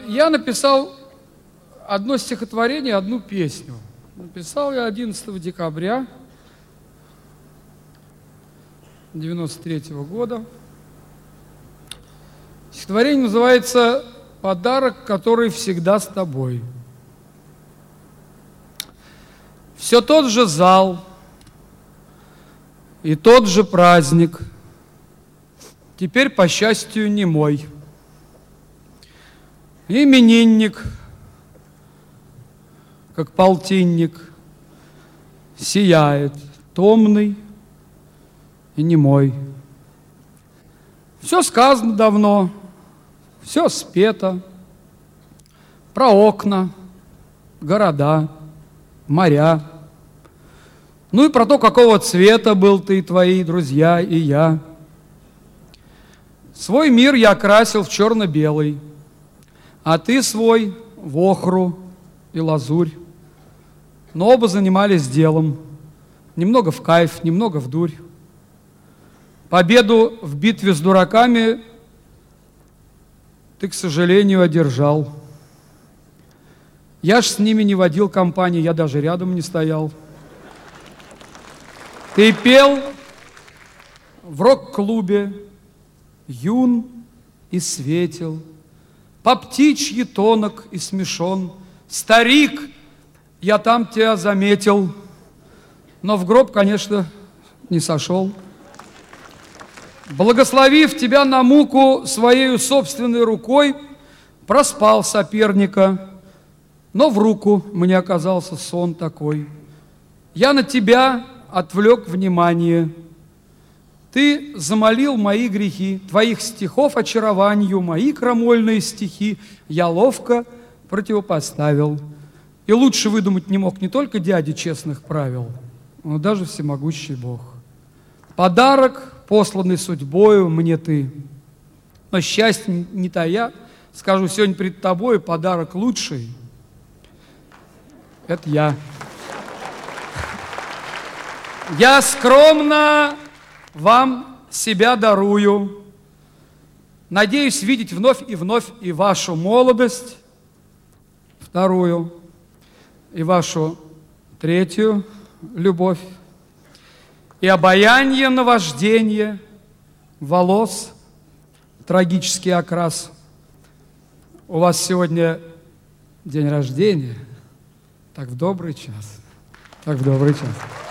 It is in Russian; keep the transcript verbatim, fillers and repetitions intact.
Я написал одно стихотворение, одну песню. Написал я одиннадцатого декабря девяносто третьего года. Стихотворение называется «Подарок, который всегда с тобой». Все тот же зал и тот же праздник, теперь, по счастью, не мой. Именинник, как полтинник, сияет, томный и немой. Все сказано давно, все спето, про окна, города, моря. Ну и про то, какого цвета был ты, и твои друзья, и я. Свой мир я окрасил в черно-белый, а ты свой в охру и лазурь. Но оба занимались делом, немного в кайф, немного в дурь. Победу в битве с дураками ты, к сожалению, одержал. Я ж с ними не водил компании, я даже рядом не стоял. Ты пел в рок-клубе, юн и светел, по птичьи тонок и смешон. Старик, я там тебя заметил, но в гроб, конечно, не сошел. Благословив тебя на муку своей собственной рукой, проспал соперника, но в руку мне оказался сон такой. Я на тебя отвлек внимание. Ты замолил мои грехи, твоих стихов очарованию, мои крамольные стихи я ловко противопоставил. И лучше выдумать не мог не только дяди честных правил, но даже всемогущий Бог. Подарок, посланный судьбою мне ты. Но счастье не тая, скажу сегодня пред тобой, подарок лучший — это я. Я скромно вам себя дарую. Надеюсь видеть вновь и вновь и вашу молодость, вторую, и вашу третью любовь, и обаяние, наваждение волос, трагический окрас. У вас сегодня день рождения, так в добрый час, так в добрый час.